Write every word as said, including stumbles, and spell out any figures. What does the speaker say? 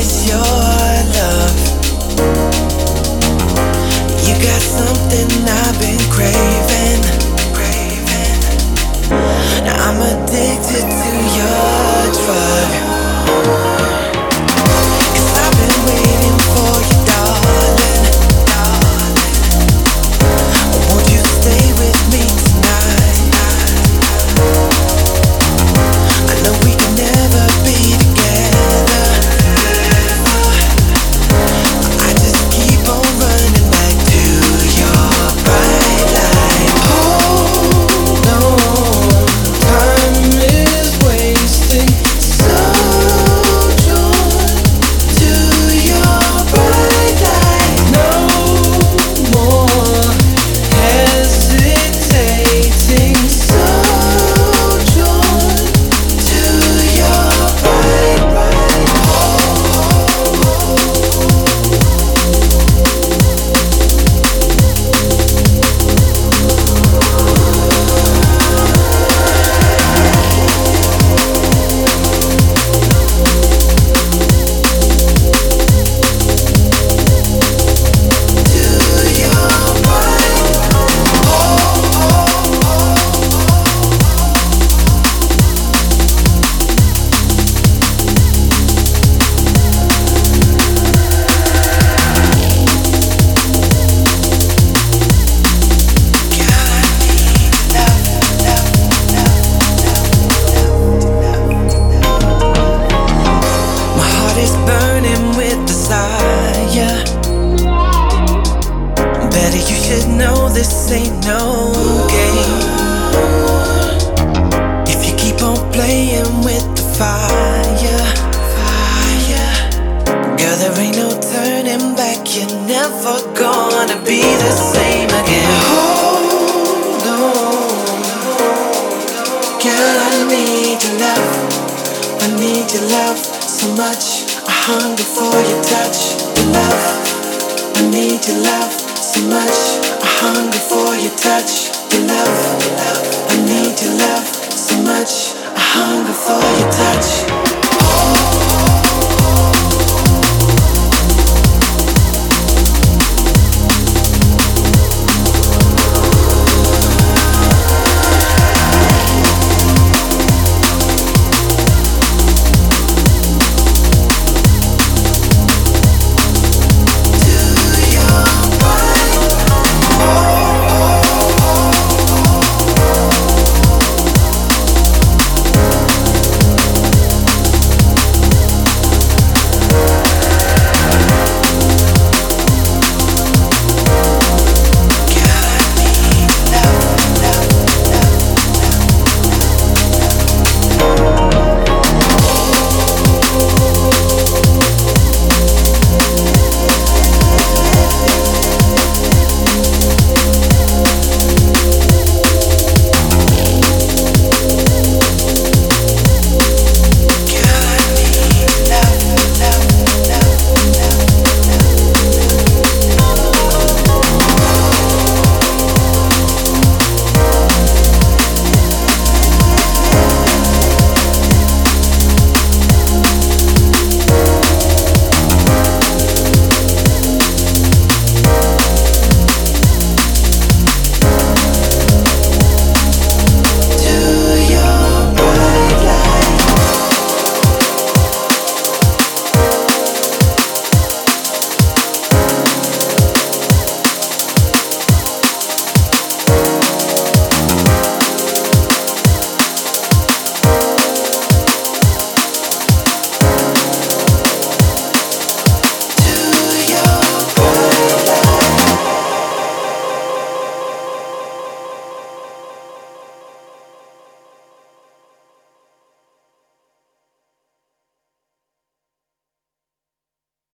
is your love. You got something I've been craving, craving. Now I'm addicted to your drug. 'Cause I've been waiting for you, darling, darling. Won't you stay with me tonight? I know we can never be together. I just keep on running back to your bright light. Hold on, time is wasting. So drawn to your bright light. No more hesitating. So drawn to your bright light. My heart is burning with desire. Better you should know this ain't no game. If you keep on playing with the fire, fire, girl, there ain't no turning back. You're never gonna be the same again. Hold on, girl, I need your love. I need your love so much. I hunger for your touch, your love. I need your love so much. I hunger for your touch, your love. I need your love so much. I hunger for your touch.